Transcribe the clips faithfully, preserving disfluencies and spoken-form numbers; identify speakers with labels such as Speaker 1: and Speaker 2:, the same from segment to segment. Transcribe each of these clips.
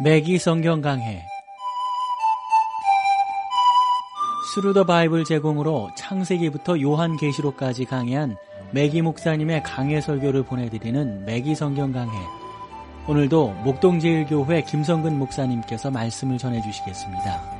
Speaker 1: 매기 성경 강해 스루 더 바이블 제공으로 창세기부터 요한계시록까지 강해한 매기 목사님의 강해 설교를 보내드리는 매기 성경 강해. 오늘도 목동제일교회 김성근 목사님께서 말씀을 전해주시겠습니다.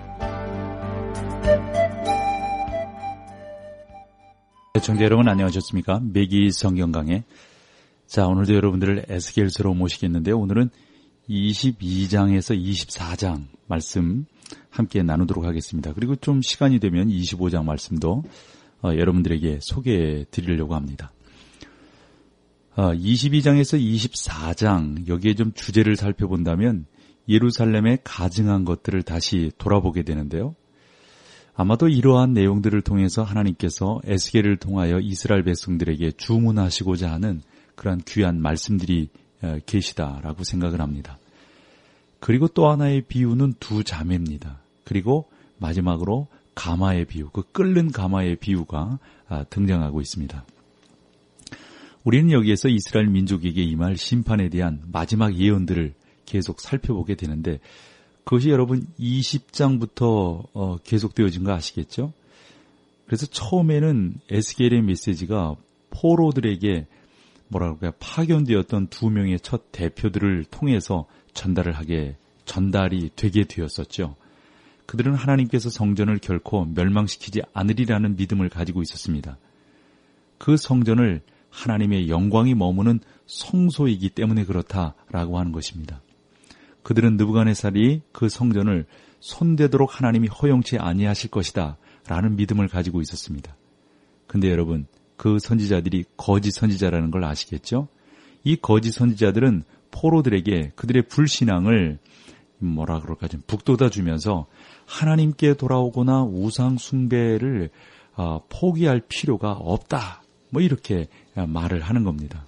Speaker 2: 시청자 여러분 안녕하셨습니까? 매기 성경 강해. 자, 오늘도 여러분들을 에스겔서로 모시겠는데요. 오늘은 이십이 장에서 이십사 장 말씀 함께 나누도록 하겠습니다. 그리고 좀 시간이 되면 이십오 장 말씀도 어, 여러분들에게 소개해 드리려고 합니다. 어, 이십이 장에서 이십사 장 여기에 좀 주제를 살펴본다면 예루살렘에 가증한 것들을 다시 돌아보게 되는데요. 아마도 이러한 내용들을 통해서 하나님께서 에스겔을 통하여 이스라엘 백성들에게 주문하시고자 하는 그러한 귀한 말씀들이 계시다라고 생각을 합니다. 그리고 또 하나의 비유는 두 자매입니다. 그리고 마지막으로 가마의 비유, 그 끓는 가마의 비유가 등장하고 있습니다. 우리는 여기에서 이스라엘 민족에게 임할 심판에 대한 마지막 예언들을 계속 살펴보게 되는데 그것이 여러분 이십 장부터 어, 계속되어진 거 아시겠죠? 그래서 처음에는 에스겔의 메시지가 포로들에게 뭐라고 할까요? 파견되었던 두 명의 첫 대표들을 통해서 전달을 하게, 전달이 되게 되었었죠. 그들은 하나님께서 성전을 결코 멸망시키지 않으리라는 믿음을 가지고 있었습니다. 그 성전을 하나님의 영광이 머무는 성소이기 때문에 그렇다라고 하는 것입니다. 그들은 느부갓네살이 그 성전을 손대도록 하나님이 허용치 아니하실 것이다 라는 믿음을 가지고 있었습니다. 근데 여러분, 그 선지자들이 거짓 선지자라는 걸 아시겠죠? 이 거짓 선지자들은 포로들에게 그들의 불신앙을 뭐라 그럴까 좀 북돋아 주면서 하나님께 돌아오거나 우상 숭배를 포기할 필요가 없다. 뭐 이렇게 말을 하는 겁니다.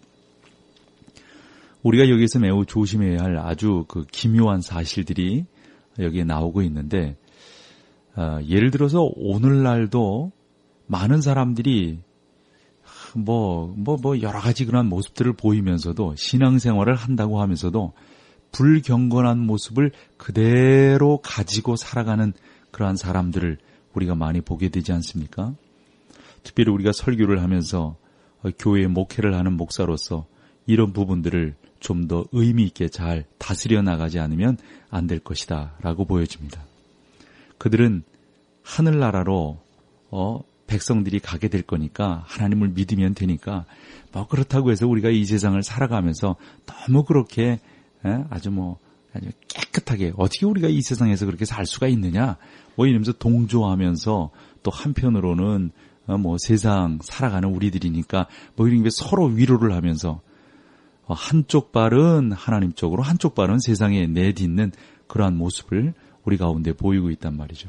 Speaker 2: 우리가 여기서 매우 조심해야 할 아주 그 기묘한 사실들이 여기에 나오고 있는데 예를 들어서 오늘날도 많은 사람들이 뭐, 뭐, 뭐, 여러 가지 그런 모습들을 보이면서도 신앙생활을 한다고 하면서도 불경건한 모습을 그대로 가지고 살아가는 그러한 사람들을 우리가 많이 보게 되지 않습니까? 특별히 우리가 설교를 하면서 교회에 목회를 하는 목사로서 이런 부분들을 좀 더 의미 있게 잘 다스려 나가지 않으면 안 될 것이다 라고 보여집니다. 그들은 하늘나라로 어, 백성들이 가게 될 거니까 하나님을 믿으면 되니까 뭐 그렇다고 해서 우리가 이 세상을 살아가면서 너무 그렇게 에? 아주 뭐 아주 깨끗하게 어떻게 우리가 이 세상에서 그렇게 살 수가 있느냐 뭐 이러면서 동조하면서 또 한편으로는 어, 뭐 세상 살아가는 우리들이니까 뭐 이런 게 서로 위로를 하면서 어, 한쪽 발은 하나님 쪽으로 한쪽 발은 세상에 내딛는 그러한 모습을 우리 가운데 보이고 있단 말이죠.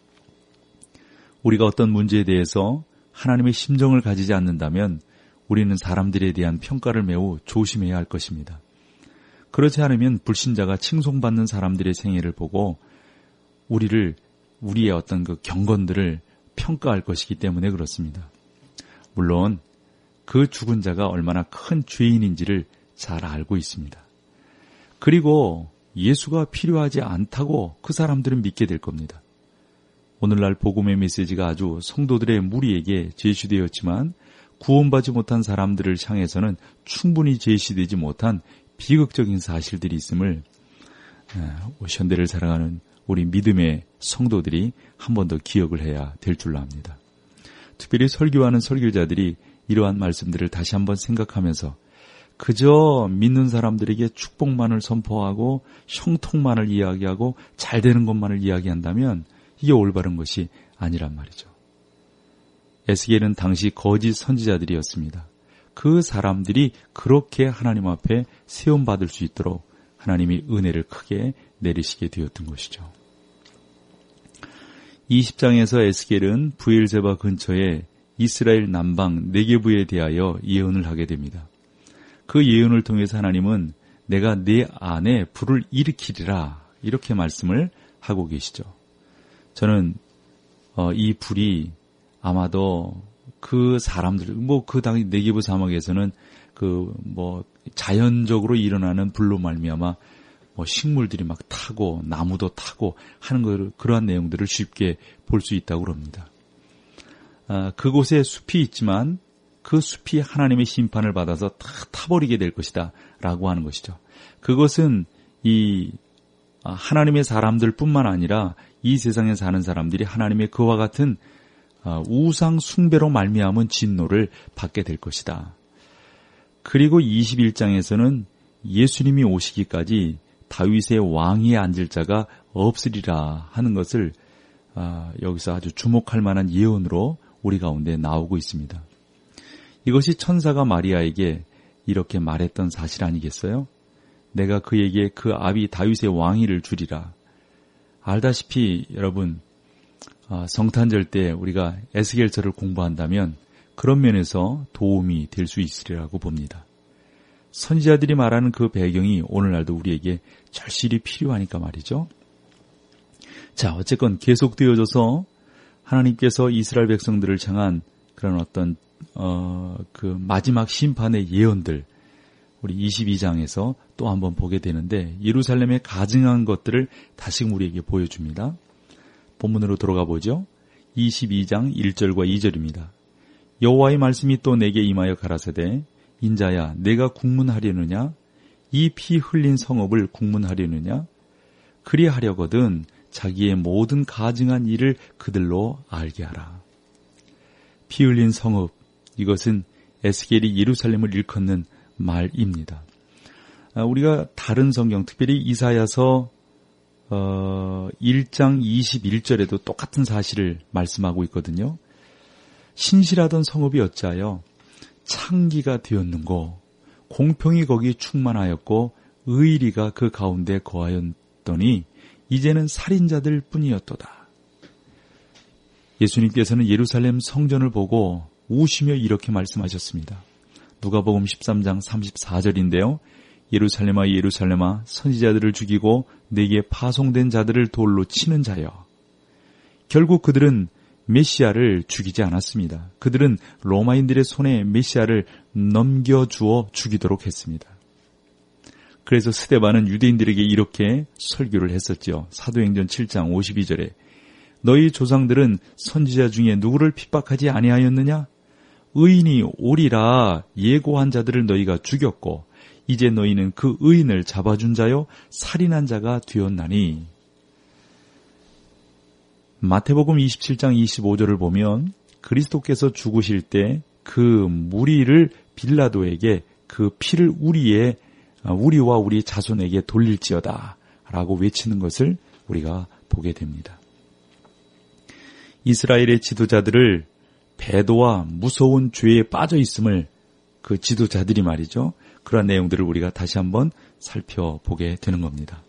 Speaker 2: 우리가 어떤 문제에 대해서 하나님의 심정을 가지지 않는다면 우리는 사람들에 대한 평가를 매우 조심해야 할 것입니다. 그렇지 않으면 불신자가 칭송받는 사람들의 생애를 보고 우리를, 우리의 어떤 그 경건들을 평가할 것이기 때문에 그렇습니다. 물론 그 죽은 자가 얼마나 큰 죄인인지를 잘 알고 있습니다. 그리고 예수가 필요하지 않다고 그 사람들은 믿게 될 겁니다. 오늘날 복음의 메시지가 아주 성도들의 무리에게 제시되었지만 구원받지 못한 사람들을 향해서는 충분히 제시되지 못한 비극적인 사실들이 있음을 현대를 살아가는 우리 믿음의 성도들이 한 번 더 기억을 해야 될 줄로 압니다. 특별히 설교하는 설교자들이 이러한 말씀들을 다시 한번 생각하면서 그저 믿는 사람들에게 축복만을 선포하고 형통만을 이야기하고 잘 되는 것만을 이야기한다면 이게 올바른 것이 아니란 말이죠. 에스겔은 당시 거짓 선지자들이었습니다. 그 사람들이 그렇게 하나님 앞에 세움받을 수 있도록 하나님이 은혜를 크게 내리시게 되었던 것이죠. 이십 장에서 에스겔은 브엘세바 근처에 이스라엘 남방 네게부에 대하여 예언을 하게 됩니다. 그 예언을 통해서 하나님은 내가 내 안에 불을 일으키리라 이렇게 말씀을 하고 계시죠. 저는 어, 이 불이 아마도 그 사람들, 뭐 그 당시 네게부 사막에서는 그 뭐 자연적으로 일어나는 불로 말미암아 뭐 식물들이 막 타고 나무도 타고 하는 걸, 그러한 내용들을 쉽게 볼 수 있다고 그럽니다. 아, 그곳에 숲이 있지만 그 숲이 하나님의 심판을 받아서 다 타버리게 될 것이다 라고 하는 것이죠. 그것은 이 하나님의 사람들뿐만 아니라 이 세상에 사는 사람들이 하나님의 그와 같은 우상 숭배로 말미암은 진노를 받게 될 것이다. 그리고 이십일 장에서는 예수님이 오시기까지 다윗의 왕위에 앉을 자가 없으리라 하는 것을 여기서 아주 주목할 만한 예언으로 우리 가운데 나오고 있습니다. 이것이 천사가 마리아에게 이렇게 말했던 사실 아니겠어요? 내가 그에게 그 아비 다윗의 왕위를 주리라. 알다시피 여러분, 성탄절 때 우리가 에스겔서를 공부한다면 그런 면에서 도움이 될 수 있으리라고 봅니다. 선지자들이 말하는 그 배경이 오늘날도 우리에게 절실히 필요하니까 말이죠. 자, 어쨌건 계속되어져서 하나님께서 이스라엘 백성들을 향한 그런 어떤 어, 그 마지막 심판의 예언들, 우리 이십이 장에서 또 한번 보게 되는데 예루살렘에 가증한 것들을 다시금 우리에게 보여줍니다. 본문으로 들어가 보죠. 이십이 장 일 절과 이 절입니다. 여호와의 말씀이 또 내게 임하여 가라사대 인자야 내가 국문하려느냐 이 피 흘린 성읍을 국문하려느냐 그리하려거든 자기의 모든 가증한 일을 그들로 알게 하라. 피 흘린 성읍, 이것은 에스겔이 예루살렘을 일컫는 말입니다. 우리가 다른 성경, 특별히 이사야서 일 장 이십일 절에도 똑같은 사실을 말씀하고 있거든요. 신실하던 성읍이 어찌하여 창기가 되었는고 공평이 거기 충만하였고 의리가 그 가운데 거하였더니 이제는 살인자들 뿐이었도다. 예수님께서는 예루살렘 성전을 보고 우시며 이렇게 말씀하셨습니다. 누가복음 십삼 장 삼십사 절인데요. 예루살렘아 예루살렘아 선지자들을 죽이고 내게 파송된 자들을 돌로 치는 자여. 결국 그들은 메시아를 죽이지 않았습니다. 그들은 로마인들의 손에 메시아를 넘겨주어 죽이도록 했습니다. 그래서 스데반은 유대인들에게 이렇게 설교를 했었죠. 사도행전 칠 장 오십이 절에 너희 조상들은 선지자 중에 누구를 핍박하지 아니하였느냐? 의인이 오리라 예고한 자들을 너희가 죽였고 이제 너희는 그 의인을 잡아준 자요 살인한 자가 되었나니. 마태복음 이십칠 장 이십오 절을 보면 그리스도께서 죽으실 때 그 무리를 빌라도에게 그 피를 우리의 우리와 우리 자손에게 돌릴지어다 라고 외치는 것을 우리가 보게 됩니다. 이스라엘의 지도자들을 배도와 무서운 죄에 빠져 있음을 그 지도자들이 말이죠. 그런 내용들을 우리가 다시 한번 살펴보게 되는 겁니다.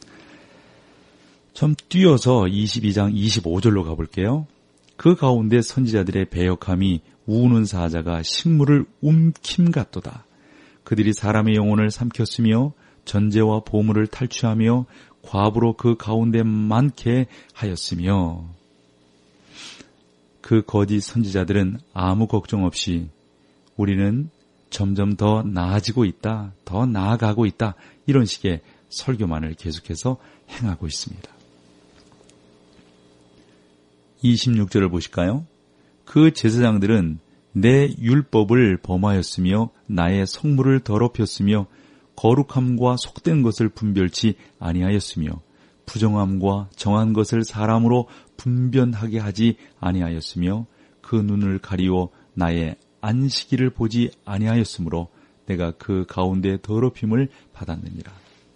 Speaker 2: 좀 뛰어서 이십이 장 이십오 절로 가볼게요. 그 가운데 선지자들의 배역함이 우는 사자가 식물을 움킴 같도다. 그들이 사람의 영혼을 삼켰으며 전제와 보물을 탈취하며 과부로 그 가운데 많게 하였으며. 그 거짓 선지자들은 아무 걱정 없이 우리는 점점 더 나아지고 있다, 더 나아가고 있다, 이런 식의 설교만을 계속해서 행하고 있습니다. 이십육 절을 보실까요? 그 제사장들은 내 율법을 범하였으며 나의 성물을 더럽혔으며 거룩함과 속된 것을 분별치 아니하였으며 부정함과 정한 것을 사람으로 분변하게 하지 아니하였으며 그 눈을 가리워 나의 안식일을 보지 아니하였으므로 내가 그 가운데 더럽힘을 받았느니라.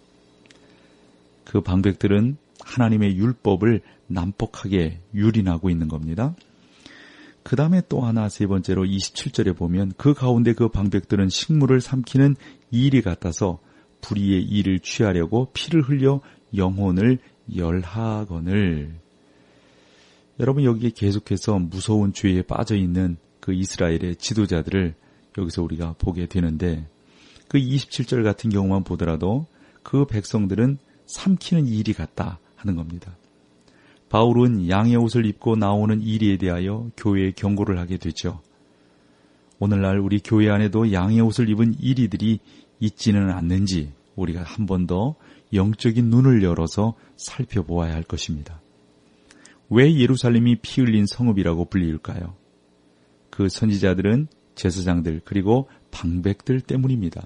Speaker 2: 그 방백들은 하나님의 율법을 난폭하게 유린하고 있는 겁니다. 그 다음에 또 하나 세 번째로 이십칠 절에 보면 그 가운데 그 방백들은 식물을 삼키는 일이 같아서 불의의 일을 취하려고 피를 흘려 영혼을 멸하거늘. 여러분 여기에 계속해서 무서운 죄에 빠져있는 그 이스라엘의 지도자들을 여기서 우리가 보게 되는데 그 이십칠 절 같은 경우만 보더라도 그 백성들은 삼키는 일이 같다 하는 겁니다. 바울은 양의 옷을 입고 나오는 일에 대하여 교회에 경고를 하게 되죠. 오늘날 우리 교회 안에도 양의 옷을 입은 이리들이 있지는 않는지 우리가 한 번 더 영적인 눈을 열어서 살펴보아야 할 것입니다. 왜 예루살렘이 피 흘린 성읍이라고 불릴까요? 그 선지자들은 제사장들 그리고 방백들 때문입니다.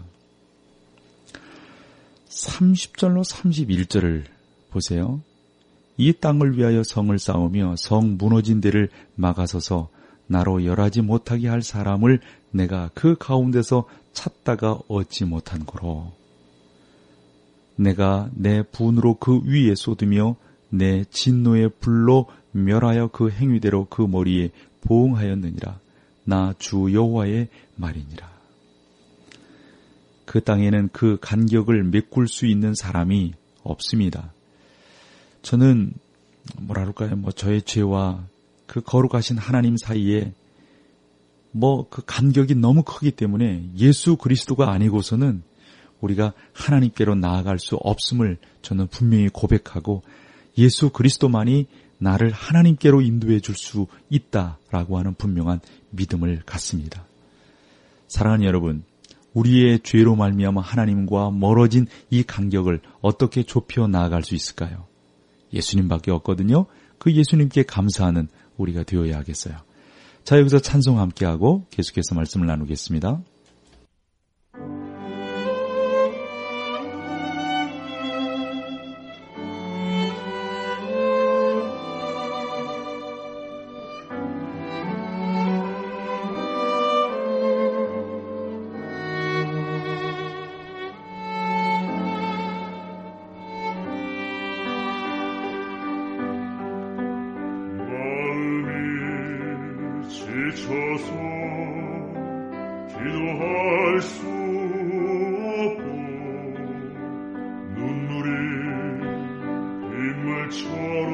Speaker 2: 삼십 절로 삼십일 절을 보세요. 이 땅을 위하여 성을 쌓으며 성 무너진 데를 막아서서 나로 열하지 못하게 할 사람을 내가 그 가운데서 찾다가 얻지 못한 고로 내가 내 분으로 그 위에 쏟으며 내 진노의 불로 멸하여 그 행위대로 그 머리에 보응하였느니라. 나 주 여호와의 말이니라. 그 땅에는 그 간격을 메꿀 수 있는 사람이 없습니다. 저는 뭐라 그럴까요? 뭐 저의 죄와 그 거룩하신 하나님 사이에 뭐 그 간격이 너무 크기 때문에 예수 그리스도가 아니고서는 우리가 하나님께로 나아갈 수 없음을 저는 분명히 고백하고 예수 그리스도만이 나를 하나님께로 인도해 줄 수 있다라고 하는 분명한 믿음을 갖습니다. 사랑하는 여러분, 우리의 죄로 말미암아 하나님과 멀어진 이 간격을 어떻게 좁혀 나아갈 수 있을까요? 예수님밖에 없거든요. 그 예수님께 감사하는 우리가 되어야 하겠어요. 자, 여기서 찬송 함께하고 계속해서 말씀을 나누겠습니다.
Speaker 3: 지쳐서 기도할 수 없고 눈물이 빗물처럼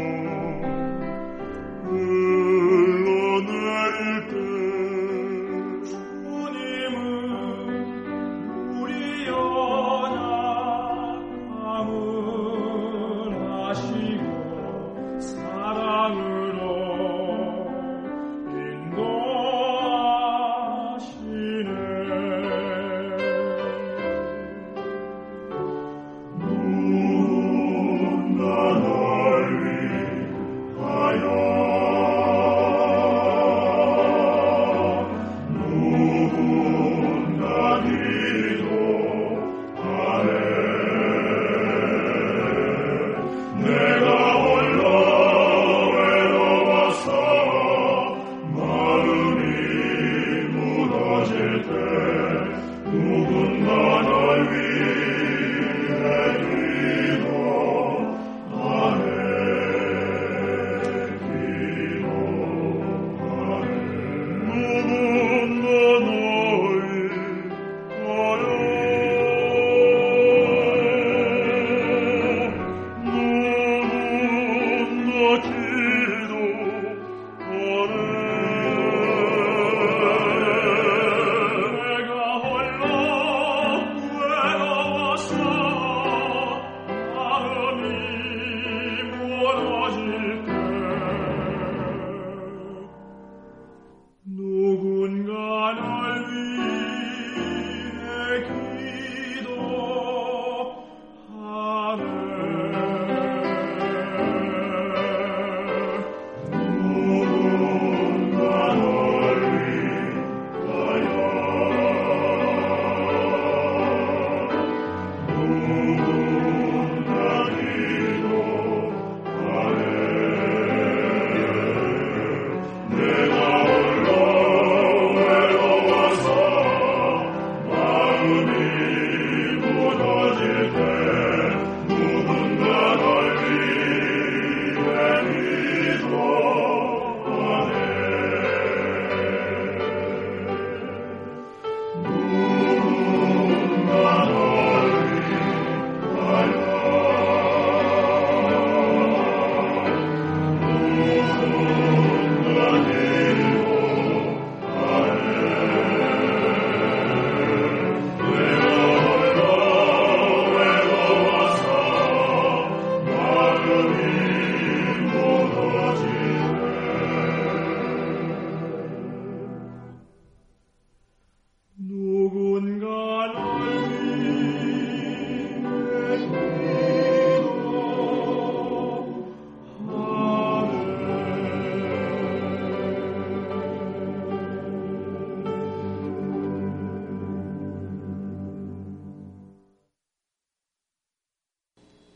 Speaker 3: 흘러내릴 때 주님은 우리 연약함을 아시고 사랑으로 인도하시네.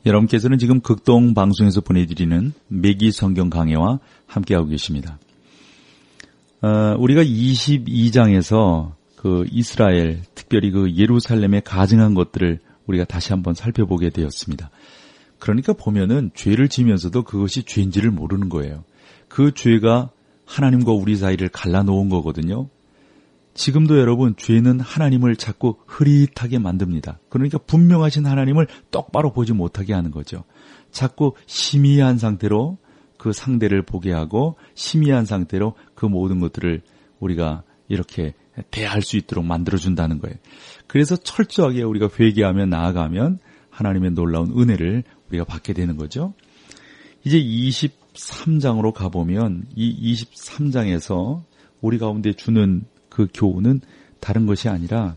Speaker 2: 여러분께서는 지금 극동 방송에서 보내드리는 매기 성경 강해와 함께하고 계십니다. 어, 우리가 이십이 장에서 그 이스라엘, 특별히 그 예루살렘에 가증한 것들을 우리가 다시 한번 살펴보게 되었습니다. 그러니까 보면은 죄를 지면서도 그것이 죄인지를 모르는 거예요. 그 죄가 하나님과 우리 사이를 갈라놓은 거거든요. 지금도 여러분, 죄는 하나님을 자꾸 흐릿하게 만듭니다. 그러니까 분명하신 하나님을 똑바로 보지 못하게 하는 거죠. 자꾸 심의한 상태로 그 상대를 보게 하고 심의한 상태로 그 모든 것들을 우리가 이렇게 대할 수 있도록 만들어준다는 거예요. 그래서 철저하게 우리가 회개하며 나아가면 하나님의 놀라운 은혜를 우리가 받게 되는 거죠. 이제 이십삼 장으로 가보면 이 이십삼 장에서 우리 가운데 주는 그 교훈은 다른 것이 아니라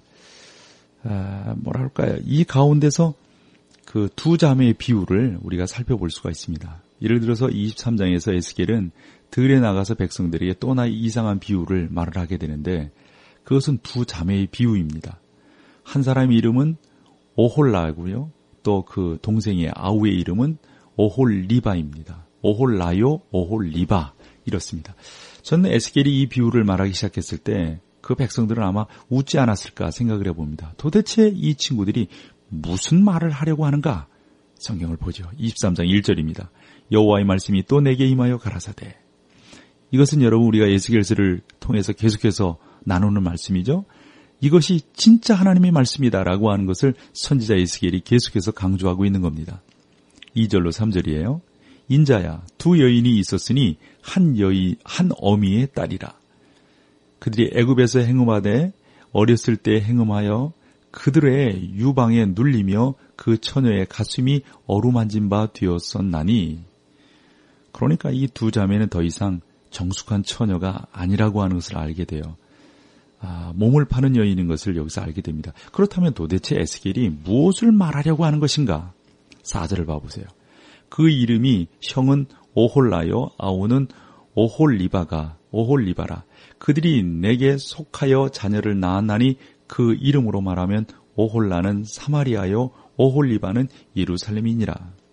Speaker 2: 아, 뭐라 할까요? 이 가운데서 그 두 자매의 비유를 우리가 살펴볼 수가 있습니다. 예를 들어서 이십삼 장에서 에스겔은 들에 나가서 백성들에게 또나 이상한 비유를 말을 하게 되는데 그것은 두 자매의 비유입니다. 한 사람의 이름은 오홀라고요. 또 그 동생의 아우의 이름은 오홀리바입니다. 오홀라요, 오홀리바 이렇습니다. 저는 에스겔이 이 비유를 말하기 시작했을 때 그 백성들은 아마 웃지 않았을까 생각을 해봅니다. 도대체 이 친구들이 무슨 말을 하려고 하는가? 성경을 보죠. 이십삼 장 일 절입니다. 여호와의 말씀이 또 내게 임하여 가라사대. 이것은 여러분 우리가 에스겔서를 통해서 계속해서 나누는 말씀이죠. 이것이 진짜 하나님의 말씀이다라고 하는 것을 선지자 에스겔이 계속해서 강조하고 있는 겁니다. 이 절로 삼 절이에요. 인자야, 두 여인이 있었으니 한 여인, 한 어미의 딸이라. 그들이 애굽에서 행음하되 어렸을 때 행음하여 그들의 유방에 눌리며 그 처녀의 가슴이 어루만진 바 되었었나니. 그러니까 이 두 자매는 더 이상 정숙한 처녀가 아니라고 하는 것을 알게 돼요. 아, 몸을 파는 여인인 것을 여기서 알게 됩니다. 그렇다면 도대체 에스겔이 무엇을 말하려고 하는 것인가? 사 절을 봐보세요. 그 이름이 형은 오홀라요, 아우는 오홀리바가 오홀리바라. 그들이 내게 속하여 자녀를 낳았나니 그 이름으로 말하면 오홀라는 사마리아요, 오홀리바는 예루살렘이니라.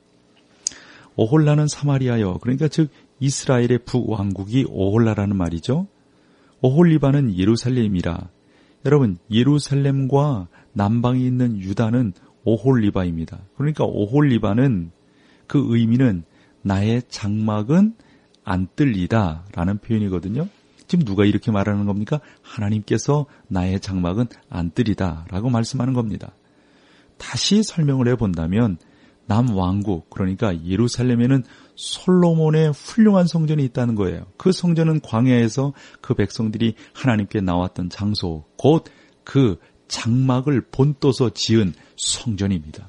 Speaker 2: 오홀라는 사마리아요. 그러니까 즉 이스라엘의 북왕국이 오홀라라는 말이죠. 오홀리바는 예루살렘이라. 여러분, 예루살렘과 남방에 있는 유다는 오홀리바입니다. 그러니까 오홀리바는 그 의미는 나의 장막은 안 뜰리다 라는 표현이거든요. 지금 누가 이렇게 말하는 겁니까? 하나님께서 나의 장막은 안 뜰리다 라고 말씀하는 겁니다. 다시 설명을 해본다면 남왕국, 그러니까 예루살렘에는 솔로몬의 훌륭한 성전이 있다는 거예요. 그 성전은 광야에서 그 백성들이 하나님께 나왔던 장소, 곧 그 장막을 본떠서 지은 성전입니다.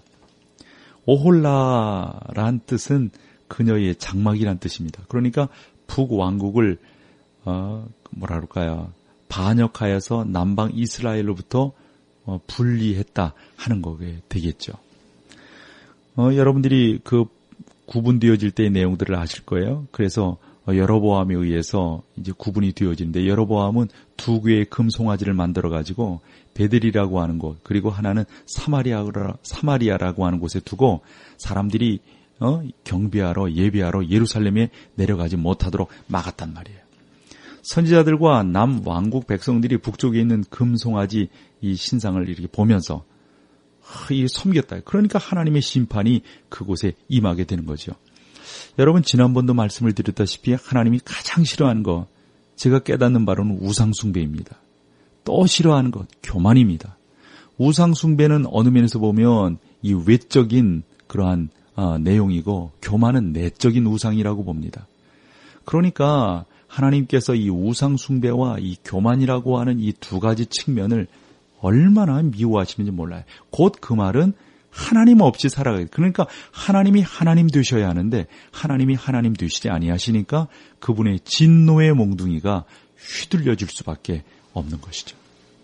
Speaker 2: 오홀라란 뜻은 그녀의 장막이란 뜻입니다. 그러니까 북왕국을 어, 뭐라 그럴까요? 반역하여서 남방 이스라엘로부터 어, 분리했다 하는 거게 되겠죠. 어, 여러분들이 그 구분되어질 때의 내용들을 아실 거예요. 그래서 어, 여로보암에 의해서 이제 구분이 되어지는데 여로보암은 두 개의 금송아지를 만들어 가지고 베들이라고 하는 곳, 그리고 하나는 사마리아, 사마리아라고 하는 곳에 두고 사람들이 어, 경배하러 예배하러 예루살렘에 내려가지 못하도록 막았단 말이에요. 선지자들과 남왕국 백성들이 북쪽에 있는 금송아지 이 신상을 이렇게 보면서 이 섬겼다. 그러니까 하나님의 심판이 그곳에 임하게 되는 거죠. 여러분, 지난번도 말씀을 드렸다시피 하나님이 가장 싫어하는 것, 제가 깨닫는 바로는 우상숭배입니다. 또 싫어하는 것, 교만입니다. 우상숭배는 어느 면에서 보면 이 외적인 그러한 어, 내용이고 교만은 내적인 우상이라고 봅니다. 그러니까 하나님께서 이 우상숭배와 이 교만이라고 하는 이 두 가지 측면을 얼마나 미워하시는지 몰라요. 곧 그 말은 하나님 없이 살아가요. 그러니까 하나님이 하나님 되셔야 하는데 하나님이 하나님 되시지 아니하시니까 그분의 진노의 몽둥이가 휘둘려질 수밖에 없는 것이죠.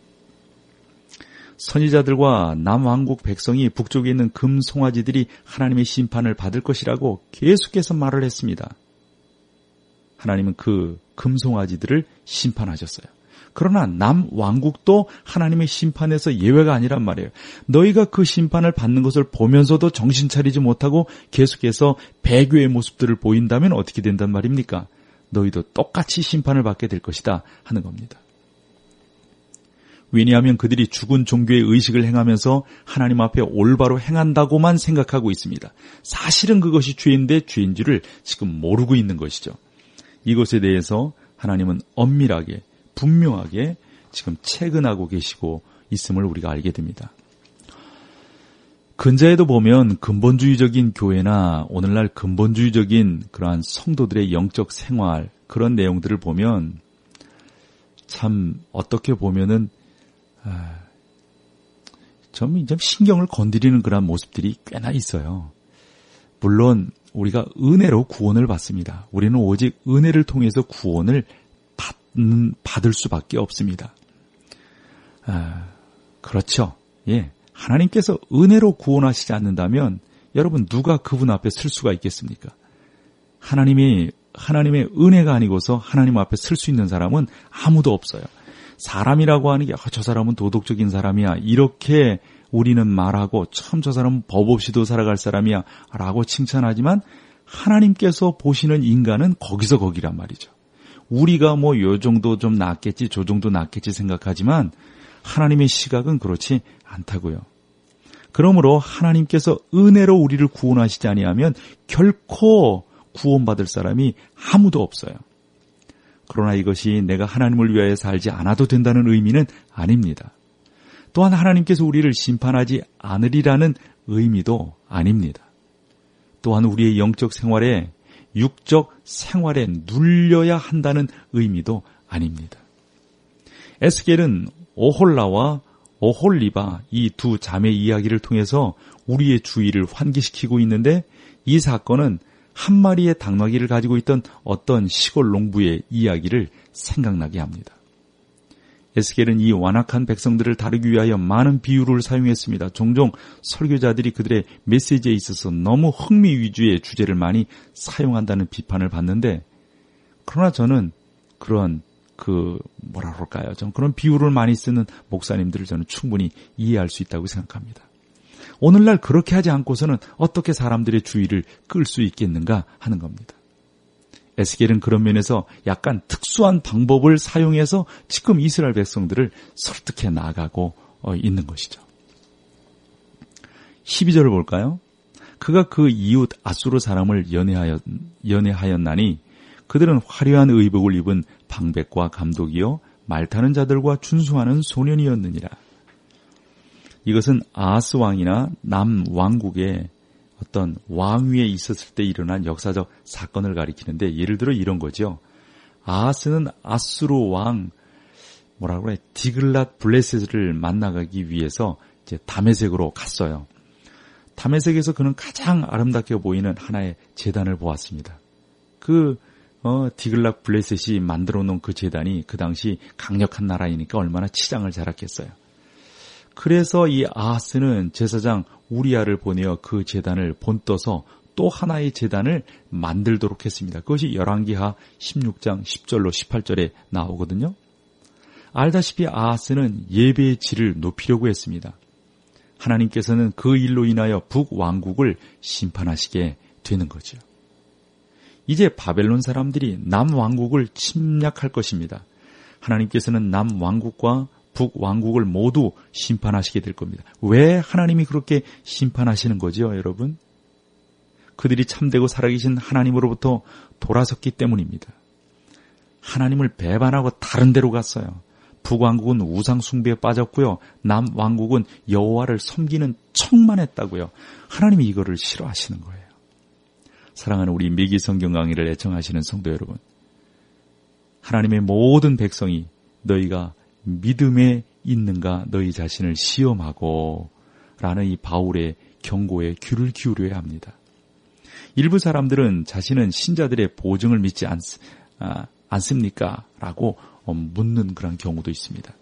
Speaker 2: 선지자들과 남왕국 백성이 북쪽에 있는 금송아지들이 하나님의 심판을 받을 것이라고 계속해서 말을 했습니다. 하나님은 그 금송아지들을 심판하셨어요. 그러나 남왕국도 하나님의 심판에서 예외가 아니란 말이에요. 너희가 그 심판을 받는 것을 보면서도 정신 차리지 못하고 계속해서 배교의 모습들을 보인다면 어떻게 된단 말입니까? 너희도 똑같이 심판을 받게 될 것이다 하는 겁니다. 왜냐하면 그들이 죽은 종교의 의식을 행하면서 하나님 앞에 올바로 행한다고만 생각하고 있습니다. 사실은 그것이 죄인데 죄인지를 지금 모르고 있는 것이죠. 이것에 대해서 하나님은 엄밀하게 분명하게 지금 체근하고 계시고 있음을 우리가 알게 됩니다. 근자에도 보면 근본주의적인 교회나 오늘날 근본주의적인 그러한 성도들의 영적 생활 그런 내용들을 보면 참 어떻게 보면은 아, 좀, 좀 신경을 건드리는 그런 모습들이 꽤나 있어요. 물론 우리가 은혜로 구원을 받습니다. 우리는 오직 은혜를 통해서 구원을 받는, 받을 수밖에 없습니다. 아, 그렇죠. 예, 하나님께서 은혜로 구원하시지 않는다면 여러분 누가 그분 앞에 설 수가 있겠습니까? 하나님이 하나님의 은혜가 아니고서 하나님 앞에 설 수 있는 사람은 아무도 없어요. 사람이라고 하는 게 아, 저 사람은 도덕적인 사람이야 이렇게 우리는 말하고 참 저 사람은 법 없이도 살아갈 사람이야 라고 칭찬하지만 하나님께서 보시는 인간은 거기서 거기란 말이죠. 우리가 뭐 요 정도 좀 낫겠지 저 정도 낫겠지 생각하지만 하나님의 시각은 그렇지 않다고요. 그러므로 하나님께서 은혜로 우리를 구원하시지 아니하면 결코 구원받을 사람이 아무도 없어요. 그러나 이것이 내가 하나님을 위하여 살지 않아도 된다는 의미는 아닙니다. 또한 하나님께서 우리를 심판하지 않으리라는 의미도 아닙니다. 또한 우리의 영적 생활에 육적 생활에 눌려야 한다는 의미도 아닙니다. 에스겔은 오홀라와 오홀리바 이 두 자매 이야기를 통해서 우리의 주의를 환기시키고 있는데 이 사건은 한 마리의 당나귀를 가지고 있던 어떤 시골 농부의 이야기를 생각나게 합니다. 에스겔은 이 완악한 백성들을 다루기 위하여 많은 비유를 사용했습니다. 종종 설교자들이 그들의 메시지에 있어서 너무 흥미 위주의 주제를 많이 사용한다는 비판을 받는데 그러나 저는 그런 그 뭐라 그럴까요? 좀 그런 비유를 많이 쓰는 목사님들을 저는 충분히 이해할 수 있다고 생각합니다. 오늘날 그렇게 하지 않고서는 어떻게 사람들의 주의를 끌 수 있겠는가 하는 겁니다. 에스겔은 그런 면에서 약간 특수한 방법을 사용해서 지금 이스라엘 백성들을 설득해 나가고 있는 것이죠. 십이 절을 볼까요? 그가 그 이웃 아수르 사람을 연애하였, 연애하였나니 그들은 화려한 의복을 입은 방백과 감독이요 말 타는 자들과 준수하는 소년이었느니라. 이것은 아하스 왕이나 남왕국의 어떤 왕위에 있었을 때 일어난 역사적 사건을 가리키는데 예를 들어 이런 거죠. 아하스는 아수르 왕 뭐라고 그래 디글랏 블레셋을 만나가기 위해서 이제 다메섹으로 갔어요. 다메섹에서 그는 가장 아름답게 보이는 하나의 제단을 보았습니다. 그 어, 디글랏 블레셋이 만들어 놓은 그 제단이 그 당시 강력한 나라이니까 얼마나 치장을 잘했겠어요. 그래서 이 아하스는 제사장 우리아를 보내어 그 제단을 본떠서 또 하나의 제단을 만들도록 했습니다. 그것이 열왕기하 십육 장 십 절로 십팔 절에 나오거든요. 알다시피 아하스는 예배의 질을 높이려고 했습니다. 하나님께서는 그 일로 인하여 북왕국을 심판하시게 되는 거죠. 이제 바벨론 사람들이 남왕국을 침략할 것입니다. 하나님께서는 남왕국과 북왕국을 모두 심판하시게 될 겁니다. 왜 하나님이 그렇게 심판하시는 거죠, 여러분? 그들이 참되고 살아계신 하나님으로부터 돌아섰기 때문입니다. 하나님을 배반하고 다른 데로 갔어요. 북왕국은 우상 숭배에 빠졌고요. 남왕국은 여호와를 섬기는 척만 했다고요. 하나님이 이거를 싫어하시는 거예요. 사랑하는 우리 매기 성경 강의를 애청하시는 성도 여러분, 하나님의 모든 백성이 너희가 믿음에 있는가 너희 자신을 시험하고 라는 이 바울의 경고에 귀를 기울여야 합니다. 일부 사람들은 자신은 신자들의 보증을 믿지 않, 아, 않습니까? 라고 묻는 그런 경우도 있습니다.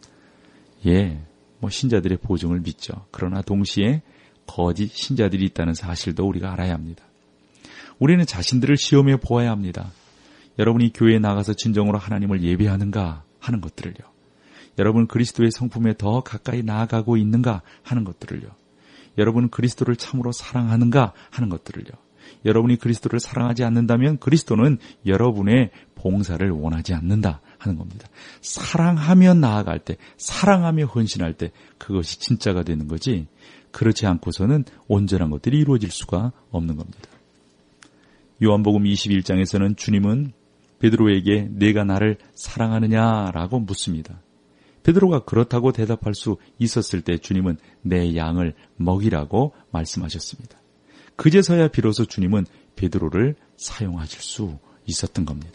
Speaker 2: 예, 뭐 신자들의 보증을 믿죠. 그러나 동시에 거짓 신자들이 있다는 사실도 우리가 알아야 합니다. 우리는 자신들을 시험해 보아야 합니다. 여러분이 교회에 나가서 진정으로 하나님을 예배하는가 하는 것들을요. 여러분 그리스도의 성품에 더 가까이 나아가고 있는가 하는 것들을요. 여러분은 그리스도를 참으로 사랑하는가 하는 것들을요. 여러분이 그리스도를 사랑하지 않는다면 그리스도는 여러분의 봉사를 원하지 않는다 하는 겁니다. 사랑하며 나아갈 때, 사랑하며 헌신할 때 그것이 진짜가 되는 거지, 그렇지 않고서는 온전한 것들이 이루어질 수가 없는 겁니다. 요한복음 이십일 장에서는 주님은 베드로에게 내가 나를 사랑하느냐라고 묻습니다. 베드로가 그렇다고 대답할 수 있었을 때 주님은 내 양을 먹이라고 말씀하셨습니다. 그제서야 비로소 주님은 베드로를 사용하실 수 있었던 겁니다.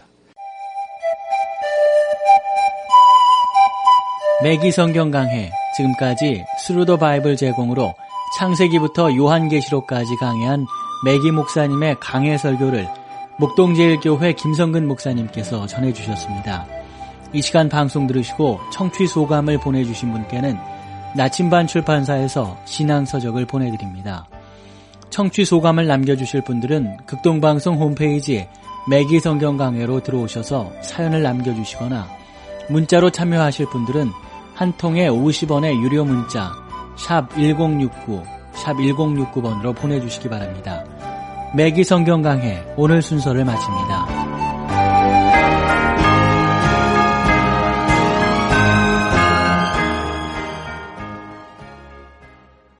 Speaker 1: 매기 성경 강해, 지금까지 스루 더 바이블 제공으로 창세기부터 요한계시록까지 강해한 매기 목사님의 강해 설교를 목동제일교회 김성근 목사님께서 전해주셨습니다. 이 시간 방송 들으시고 청취 소감을 보내주신 분께는 나침반 출판사에서 신앙서적을 보내드립니다. 청취 소감을 남겨주실 분들은 극동방송 홈페이지에 매기 성경 강해로 들어오셔서 사연을 남겨주시거나, 문자로 참여하실 분들은 한 통에 오십 원의 유료 문자 샵 일공육구, 샵 일공육구 번으로 보내주시기 바랍니다. 매기 성경 강해 오늘 순서를 마칩니다.